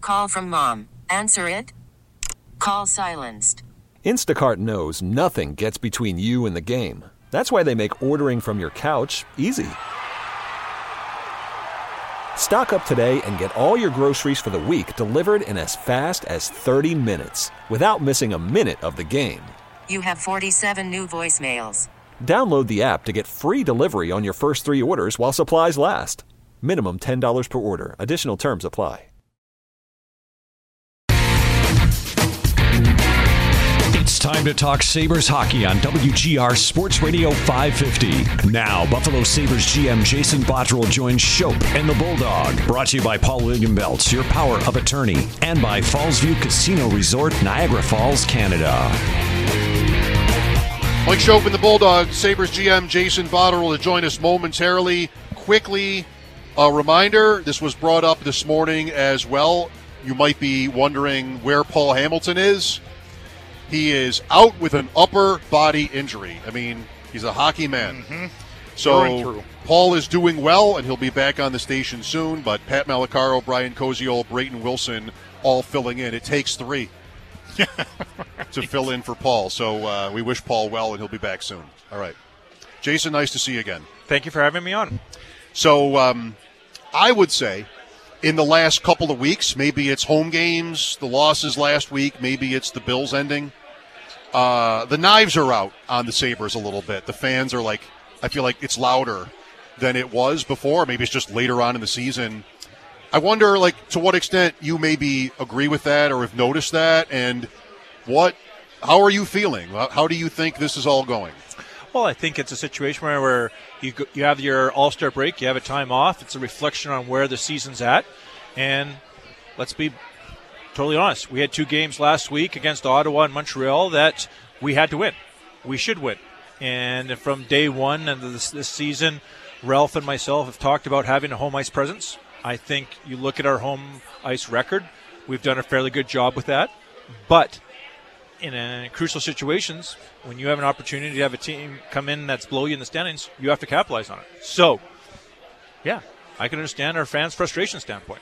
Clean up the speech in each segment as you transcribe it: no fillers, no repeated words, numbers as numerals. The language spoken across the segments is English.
Call from mom. Answer it. Call silenced. Instacart knows nothing gets between you and the game. That's why they make ordering from your couch easy. Stock up today and get all your groceries for the week delivered in as fast as 30 minutes without missing a minute of the game. You have 47 new voicemails. Download the app to get free delivery on your first 3 orders while supplies last. Minimum $10 per order. Additional terms apply. It's time to talk Sabres hockey on WGR Sports Radio 550. Now, Buffalo Sabres GM Jason Botterill joins Shope and the Bulldog. Brought to you by Paul William Belts, your power of attorney, and by Fallsview Casino Resort, Niagara Falls, Canada. Mike Shope and the Bulldog, Sabres GM Jason Botterill to join us momentarily. Quickly, a reminder, this was brought up this morning as well. You might be wondering where Paul Hamilton is. He is out with an upper body injury. I mean, he's a hockey man. Mm-hmm. So Paul is doing well, and he'll be back on the station soon. But Pat Malacaro, Brian Koziol, Brayton Wilson all filling in. It takes 3 to fill in for Paul. So we wish Paul well, and he'll be back soon. All right. Jason, nice to see you again. Thank you for having me on. So I would say in the last couple of weeks, maybe it's home games, the losses last week, maybe it's the Bills ending. The knives are out on the Sabres a little bit. The fans are like, I feel like it's louder than it was before. Maybe it's just later on in the season. I wonder, like, to what extent you maybe agree with that or have noticed that, and how are you feeling? How do you think this is all going? Well, I think it's a situation where you have your All-Star break, you have a time off. It's a reflection on where the season's at. And let's be totally honest. We had 2 games last week against Ottawa and Montreal that we had to win. We should win. And from day one of this season, Ralph and myself have talked about having a home ice presence. I think you look at our home ice record, we've done a fairly good job with that. But in crucial situations, when you have an opportunity to have a team come in that's below you in the standings, you have to capitalize on it. So, yeah, I can understand our fans' frustration standpoint.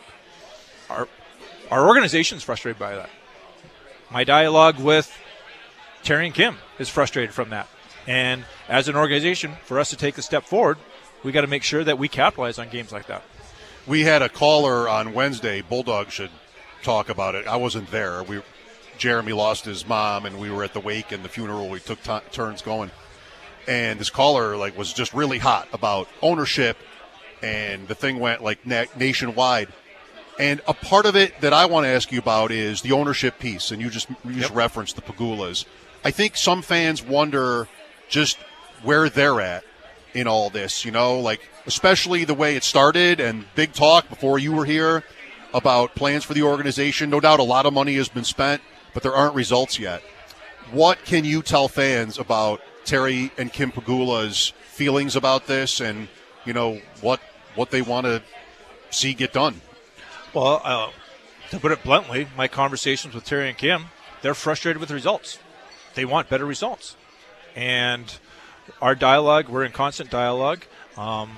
Our organization's frustrated by that. My dialogue with Terry and Kim is frustrated from that. And as an organization, for us to take a step forward, we got to make sure that we capitalize on games like that. We had a caller on Wednesday. Bulldog should talk about it. I wasn't there. Jeremy lost his mom, and we were at the wake and the funeral. We took turns going. And this caller was just really hot about ownership, and the thing went nationwide. And a part of it that I want to ask you about is the ownership piece, and you just referenced the Pegulas. I think some fans wonder just where they're at in all this, especially the way it started and big talk before you were here about plans for the organization. No doubt a lot of money has been spent, but there aren't results yet. What can you tell fans about Terry and Kim Pegula's feelings about this and, what they want to see get done? Well, to put it bluntly, my conversations with Terry and Kim, they're frustrated with the results. They want better results. And our dialogue, we're in constant dialogue. The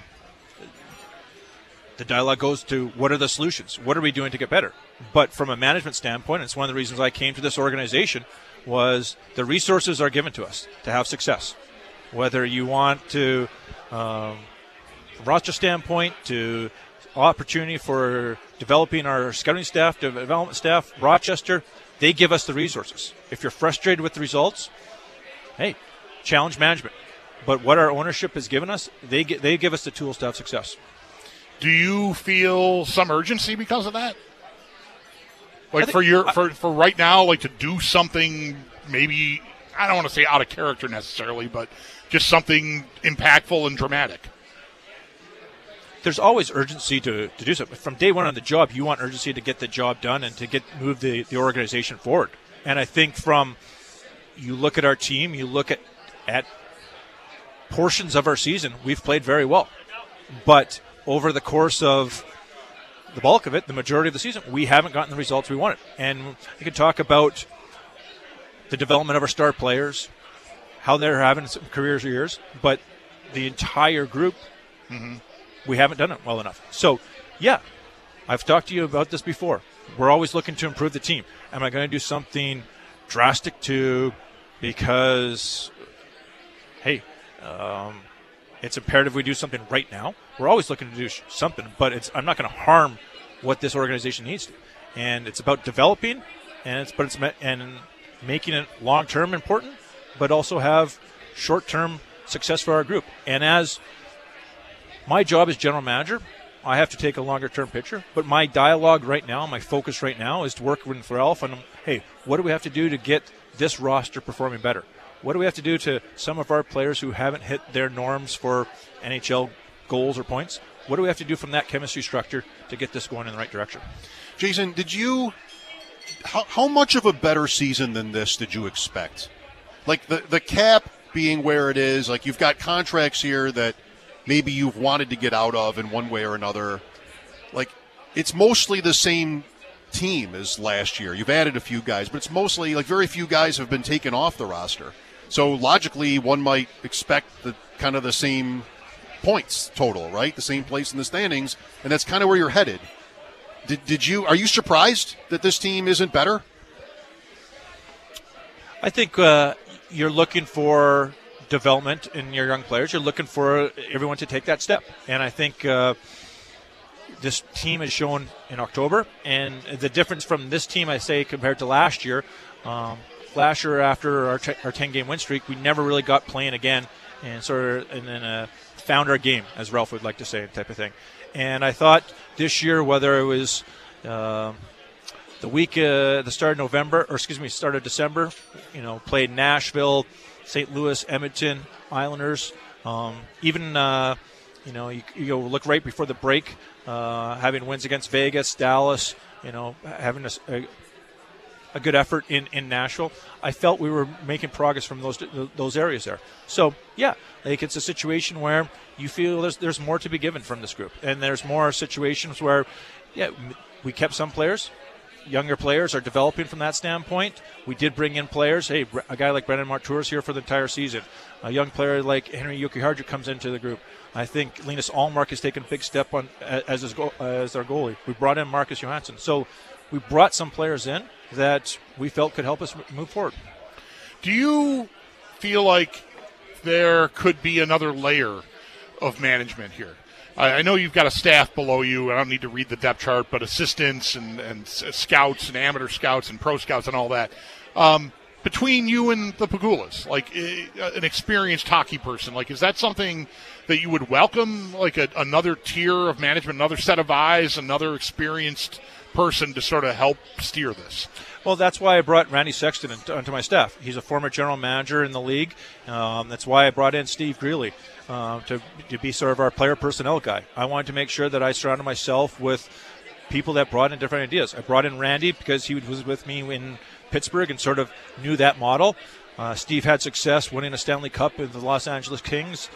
dialogue goes to what are the solutions? What are we doing to get better? But from a management standpoint, it's one of the reasons I came to this organization, was the resources are given to us to have success. Whether you want to, from roster standpoint, to opportunity for developing our scouting staff, development staff, Rochester, they give us the resources. If you're frustrated with the results, hey, challenge management. But what our ownership has given us, they give us the tools to have success. Do you feel some urgency because of that? For right now, to do something maybe, I don't want to say out of character necessarily, but just something impactful and dramatic? There's always urgency to do something. From day one on the job, you want urgency to get the job done and to move the organization forward. And I think you look at our team, you look at portions of our season, we've played very well. But over the course of the bulk of it, the majority of the season, we haven't gotten the results we wanted. And you can talk about the development of our star players, how they're having some careers or years, but the entire group, we haven't done it well enough. So, yeah, I've talked to you about this before. we're always looking to improve the team. Am I going to do something drastic because, hey, it's imperative we do something right now? We're always looking to do something, but I'm not going to harm what this organization needs to. And it's about developing, and making it long-term important, but also have short-term success for our group. And as my job as general manager, I have to take a longer-term picture. But my dialogue right now, my focus right now is to work with Ralph on, hey, what do we have to do to get this roster performing better? What do we have to do to some of our players who haven't hit their norms for NHL goals or points? What do we have to do from that chemistry structure to get this going in the right direction? Jason, how much of a better season than this did you expect? Like the cap being where it is, like you've got contracts here that maybe you've wanted to get out of in one way or another. Like, it's mostly the same team as last year. You've added a few guys, but it's mostly like very few guys have been taken off the roster. So logically, one might expect the same points total, right? The same place in the standings, and that's kind of where you're headed. Are you surprised that this team isn't better? I think you're looking for development in your young players. You're looking for everyone to take that step. And I think this team has shown in October. And the difference from this team, I say, compared to last year, last year after our 10-game win streak, we never really got playing again and then found our game, as Ralph would like to say, type of thing. And I thought this year, whether it was the start of December, played Nashville, St. Louis, Edmonton, Islanders, even you look right before the break, having wins against Vegas, Dallas, having a good effort in Nashville. I felt we were making progress from those areas there. So yeah, like it's a situation where you feel there's more to be given from this group, and there's more situations where, yeah, we kept some players. Younger players are developing from that standpoint. We did bring in players. Hey, a guy like Brendan Martour is here for the entire season. A young player like Henry Jokiharju comes into the group. I think Linus Allmark has taken a big step on as our goalie. We brought in Marcus Johansson. So we brought some players in that we felt could help us move forward. Do you feel like there could be another layer of management here? I know you've got a staff below you. I don't need to read the depth chart, but assistants and scouts and amateur scouts and pro scouts and all that. Between you and the Pegulas, like an experienced hockey person, like is that something that you would welcome, like another tier of management, another set of eyes, another experienced person to sort of help steer this? Well, that's why I brought Randy Sexton onto my staff. He's a former general manager in the league. That's why I brought in Steve Greeley to be sort of our player personnel guy. I wanted to make sure that I surrounded myself with people that brought in different ideas. I brought in Randy because he was with me in Pittsburgh and sort of knew that model. Steve had success winning a Stanley Cup with the Los Angeles Kings.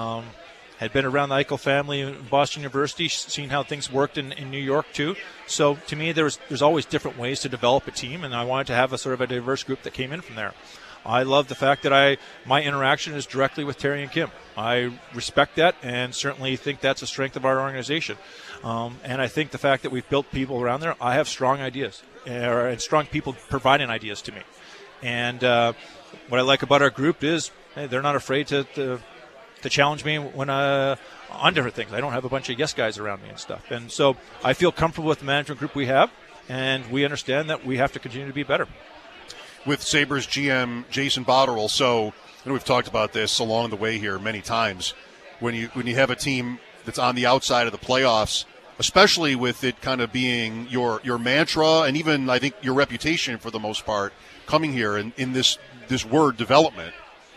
Had been around the Eichel family in Boston University, seen how things worked in New York too. So to me, there's always different ways to develop a team, and I wanted to have a sort of a diverse group that came in from there. I love the fact that my interaction is directly with Terry and Kim. I respect that and certainly think that's a strength of our organization. And I think the fact that we've built people around there, I have strong ideas and strong people providing ideas to me. And what I like about our group is they're not afraid to challenge me when on different things. I don't have a bunch of yes guys around me and stuff. And so I feel comfortable with the management group we have, and we understand that we have to continue to be better. With Sabres GM Jason Botterill, so and we've talked about this along the way here many times, when you have a team that's on the outside of the playoffs, especially with it kind of being your mantra and even I think your reputation for the most part coming here in this word development.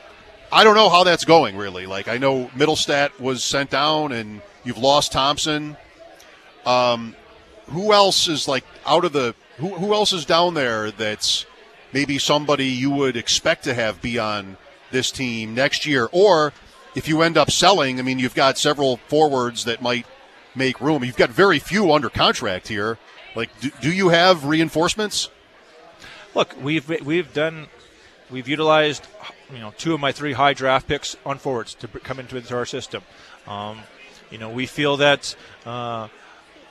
I don't know how that's going, really. Like, I know Middlestat was sent down, and you've lost Thompson. Who else is, like, who else is down there that's maybe somebody you would expect to have be on this team next year? Or if you end up selling, I mean, you've got several forwards that might make room. You've got very few under contract here. Like, do you have reinforcements? Look, we've utilized two of my 3 high draft picks on forwards to come into our system. We feel that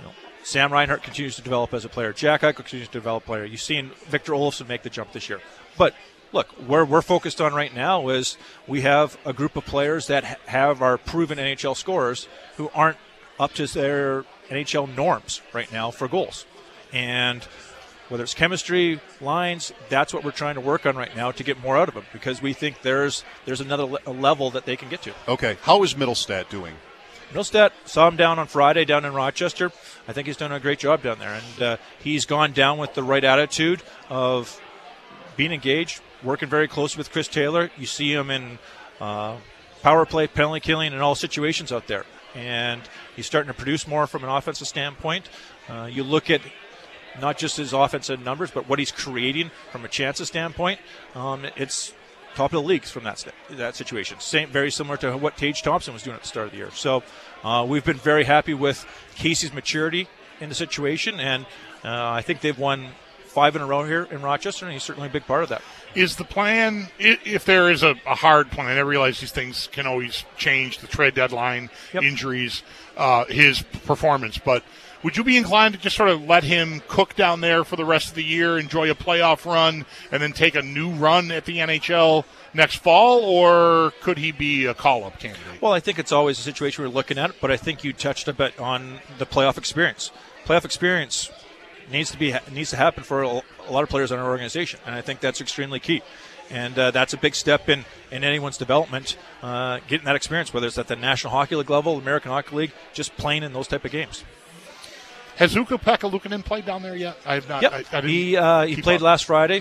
Sam Reinhart continues to develop as a player. Jack Eichel continues to develop a player. You've seen Victor Olofsson make the jump this year. But look, where we're focused on right now is we have a group of players that have our proven NHL scorers who aren't up to their NHL norms right now for goals. And whether it's chemistry, lines, that's what we're trying to work on right now to get more out of them, because we think there's another level that they can get to. Okay. How is Middlestat doing? Middlestat, saw him down on Friday down in Rochester. I think he's done a great job down there. And he's gone down with the right attitude of being engaged, working very close with Chris Taylor. You see him in power play, penalty killing, and all situations out there. And he's starting to produce more from an offensive standpoint. You look at not just his offensive numbers, but what he's creating from a chances standpoint. It's top of the leagues from that situation. Very similar to what Tage Thompson was doing at the start of the year. So we've been very happy with Casey's maturity in the situation, and I think they've won 5 in a row here in Rochester, and he's certainly a big part of that. Is the plan, if there is a hard plan, I realize these things can always change, the trade deadline, injuries, his performance, but would you be inclined to just sort of let him cook down there for the rest of the year, enjoy a playoff run, and then take a new run at the NHL next fall, or could he be a call-up candidate? Well, I think it's always a situation we're looking at, but I think you touched a bit on the playoff experience. Playoff experience needs to happen for a lot of players in our organization, and I think that's extremely key. And that's a big step in anyone's development, getting that experience, whether it's at the National Hockey League level, American Hockey League, just playing in those type of games. Has Ukko-Pekka Luukkonen played down there yet? I have not. Yep. He played last Friday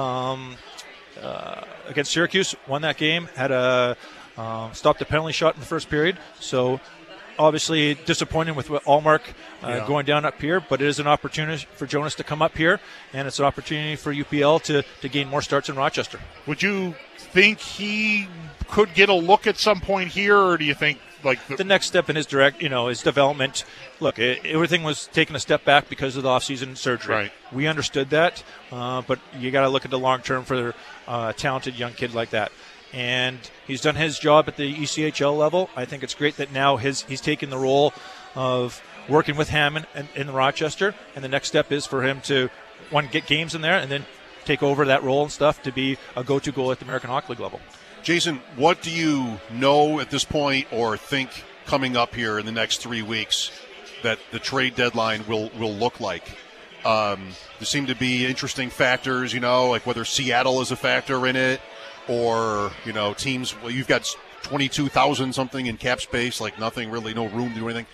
against Syracuse, won that game, had a stopped a penalty shot in the first period. So obviously disappointing with Allmark going down up here, but it is an opportunity for Jonas to come up here, and it's an opportunity for UPL to gain more starts in Rochester. Would you think he could get a look at some point here, or do you think the next step in his his development? Look, everything was taking a step back because of the off-season surgery. Right. We understood that, but you got to look at the long term for a talented young kid like that. And he's done his job at the ECHL level. I think it's great that now he's taken the role of working with Hammond in Rochester, and the next step is for him to get games in there and then take over that role and stuff to be a go-to goal at the American Hockey League level. Jason, what do you know at this point or think coming up here in the next 3 weeks that the trade deadline will look like? There seem to be interesting factors, like whether Seattle is a factor in it, or, teams, well, you've got 22,000 something in cap space, like nothing really, no room to do anything.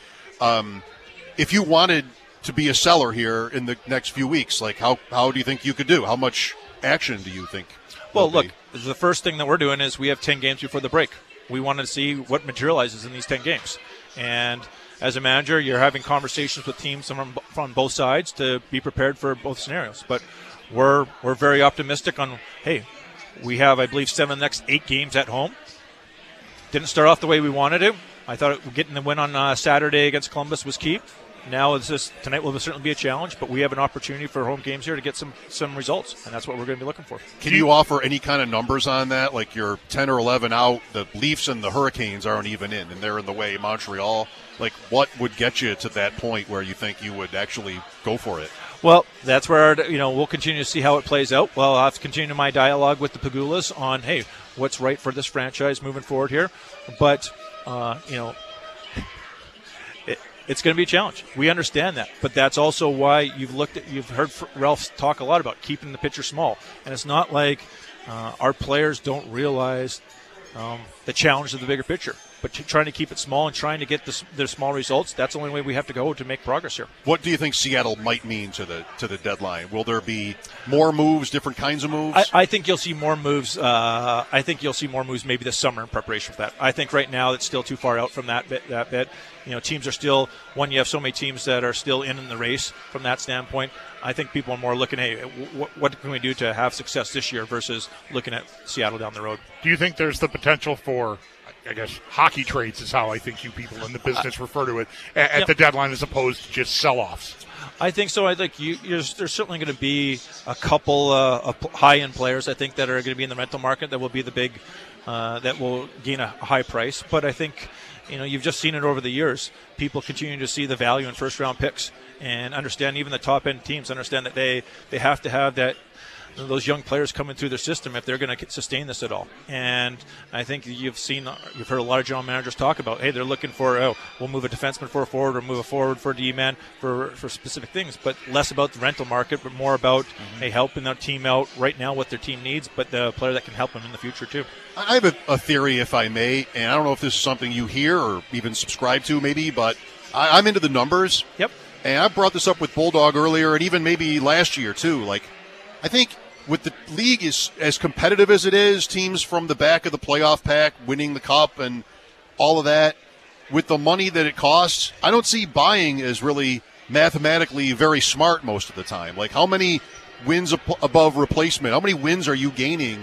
If you wanted to be a seller here in the next few weeks, like how do you think you could do? How much action do you think? Well, look, the first thing that we're doing is we have 10 games before the break. We want to see what materializes in these 10 games. And as a manager, you're having conversations with teams from both sides to be prepared for both scenarios. But we're very optimistic on, hey, we have, I believe, 7 of the next 8 games at home. Didn't start off the way we wanted to. I thought getting the win on Saturday against Columbus was key. Now tonight will certainly be a challenge, but we have an opportunity for home games here to get some results, and that's what we're going to be looking for. Can you offer any kind of numbers on that? Like you're 10 or 11 out, the Leafs and the Hurricanes aren't even in, and they're in the way, Montreal. Like what would get you to that point where you think you would actually go for it? Well, that's where we'll continue to see how it plays out. Well, I'll have to continue my dialogue with the Pagulas on, hey, what's right for this franchise moving forward here. But, it's going to be a challenge. We understand that. But that's also why you've heard Ralph talk a lot about keeping the picture small. And it's not like our players don't realize the challenge of the bigger picture. But trying to keep it small and trying to get the small results, that's the only way we have to go to make progress here. What do you think Seattle might mean to the deadline? Will there be more moves, different kinds of moves? I think you'll see more moves. I think you'll see more moves maybe this summer in preparation for that. I think right now it's still too far out from that bit. Teams are still, you have so many teams that are still in the race from that standpoint. I think people are more looking, hey, what can we do to have success this year versus looking at Seattle down the road. Do you think there's the potential for, I guess, hockey trades is how I think you people in the business refer to it, at the deadline as opposed to just sell-offs? I think so. I think there's certainly going to be a couple of high-end players, I think, that are going to be in the rental market that will be the big that will gain a high price. But I think you've just seen it over the years. People continue to see the value in first-round picks and understand, even the top-end teams understand that they have to have those young players coming through their system if they're going to sustain this at all. And I think you've heard a lot of general managers talk about, hey, they're looking for, we'll move a defenseman for a forward or move a forward for a D-man for specific things, but less about the rental market, but more about, hey, helping their team out right now, what their team needs, but the player that can help them in the future too. I have a theory, if I may, and I don't know if this is something you hear or even subscribe to maybe, but I'm into the numbers. Yep. And I brought this up with Bulldog earlier and even maybe last year too. Like, I think with the league is as competitive as it is, teams from the back of the playoff pack winning the cup and all of that, with the money that it costs, I don't see buying as really mathematically very smart most of the time. Like, how many wins above replacement? How many wins are you gaining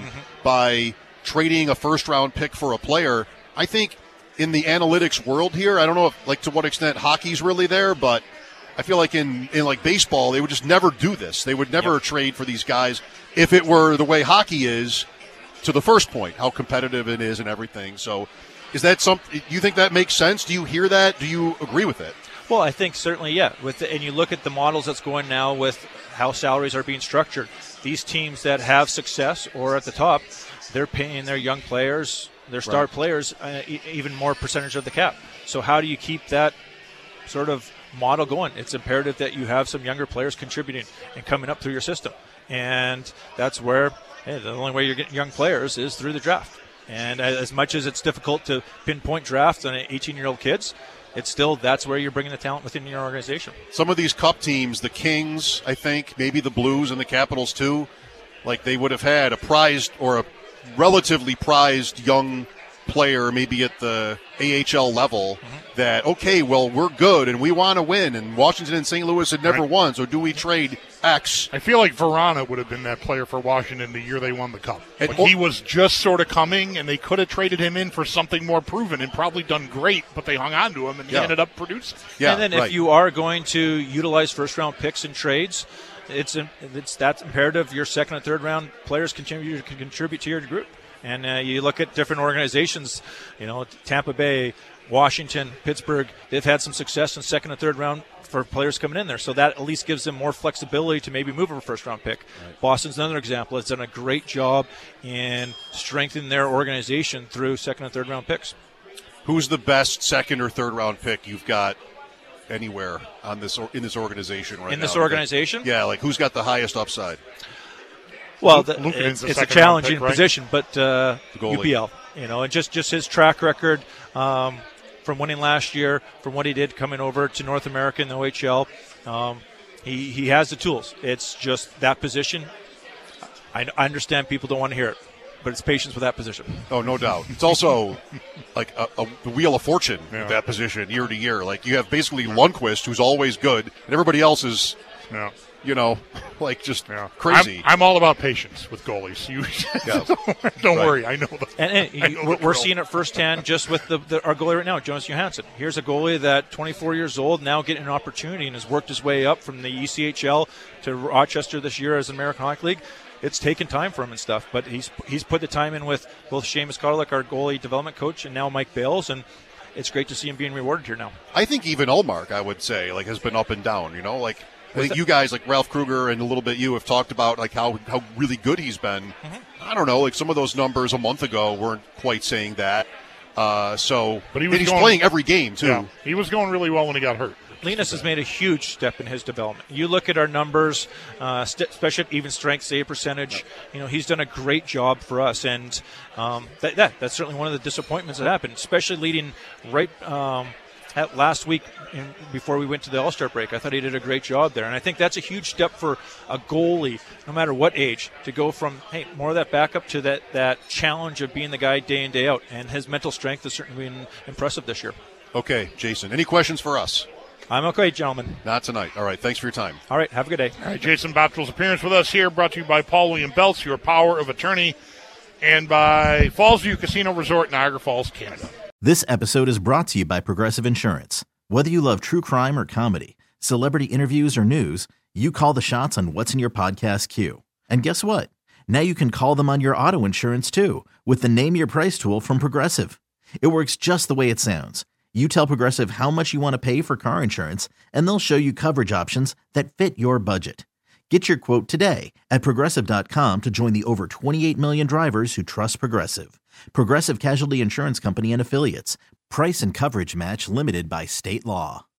by trading a first-round pick for a player? I think in the analytics world here, I don't know if, like, to what extent hockey's really there, but I feel like in like baseball, they would just never do this. They would never trade for these guys if it were the way hockey is, to the first point, how competitive it is and everything. So is that something, you think that makes sense? Do you hear that? Do you agree with it? Well, I think certainly, yeah. And you look at the models that's going now with how salaries are being structured. These teams that have success or at the top, they're paying their young players, their star players, even more percentage of the cap. So how do you keep that sort of model going? It's imperative that you have some younger players contributing and coming up through your system. And that's where the only way you're getting young players is through the draft. And as much as it's difficult to pinpoint drafts on 18-year-old kids, it's still, that's where you're bringing the talent within your organization. Some of these cup teams, the Kings, I think, maybe the Blues and the Capitals too, like they would have had a prized or a relatively prized young player maybe at the AHL level that, okay, well, we're good and we want to win, and Washington and St. Louis had never won, so do we trade X? I feel like Verana would have been that player for Washington the year they won the cup. Like, he was just sort of coming, and they could have traded him in for something more proven and probably done great, but they hung on to him, and he ended up producing. Yeah, and then if you are going to utilize first-round picks in trades, it's that's imperative your second and third round players can contribute to your group. And you look at different organizations, Tampa Bay, Washington, Pittsburgh, they've had some success in second and third round for players coming in there. So that at least gives them more flexibility to maybe move a first-round pick. Right. Boston's another example. It's done a great job in strengthening their organization through second and third round picks. Who's the best second or third round pick you've got anywhere in this organization right now? In this organization? Yeah, like who's got the highest upside? Well, it's a challenging position, but UPL, and just his track record from winning last year, from what he did coming over to North America in the OHL, he has the tools. It's just that position. I understand people don't want to hear it, but it's patience with that position. Oh, no doubt. It's also like a wheel of fortune with that position year to year. Like you have basically Lundqvist, who's always good, and everybody else is like just crazy. I'm all about patience with goalies. Don't worry, I know that. And we're seeing it firsthand just with our goalie right now, Jonas Johansson. Here's a goalie that 24 years old, now getting an opportunity and has worked his way up from the ECHL to Rochester this year as an American Hockey League. It's taken time for him and stuff, but he's put the time in with both Seamus Kotelek, our goalie development coach, and now Mike Bales, and it's great to see him being rewarded here now. I think even Ullmark, I would say, like has been up and down. I think you guys, like Ralph Kruger and a little bit you, have talked about like how really good he's been. Mm-hmm. I don't know, like some of those numbers a month ago weren't quite saying that. But he's playing every game too. Yeah, he was going really well when he got hurt. Linus has made a huge step in his development. You look at our numbers, especially at even strength save percentage. He's done a great job for us, and that's certainly one of the disappointments that happened, especially leading right. At last week before we went to the All-Star break. I thought he did a great job there. And I think that's a huge step for a goalie, no matter what age, to go from, more of that backup to that challenge of being the guy day in, day out. And his mental strength has certainly been impressive this year. Okay, Jason, any questions for us? I'm okay, gentlemen. Not tonight. All right, thanks for your time. All right, have a good day. All right, Jason Bottrell's appearance with us here, brought to you by Paul William Belts, your power of attorney, and by Fallsview Casino Resort, Niagara Falls, Canada. This episode is brought to you by Progressive Insurance. Whether you love true crime or comedy, celebrity interviews or news, you call the shots on what's in your podcast queue. And guess what? Now you can call them on your auto insurance too with the Name Your Price tool from Progressive. It works just the way it sounds. You tell Progressive how much you want to pay for car insurance, and they'll show you coverage options that fit your budget. Get your quote today at Progressive.com to join the over 28 million drivers who trust Progressive. Progressive Casualty Insurance Company and Affiliates. Price and coverage match limited by state law.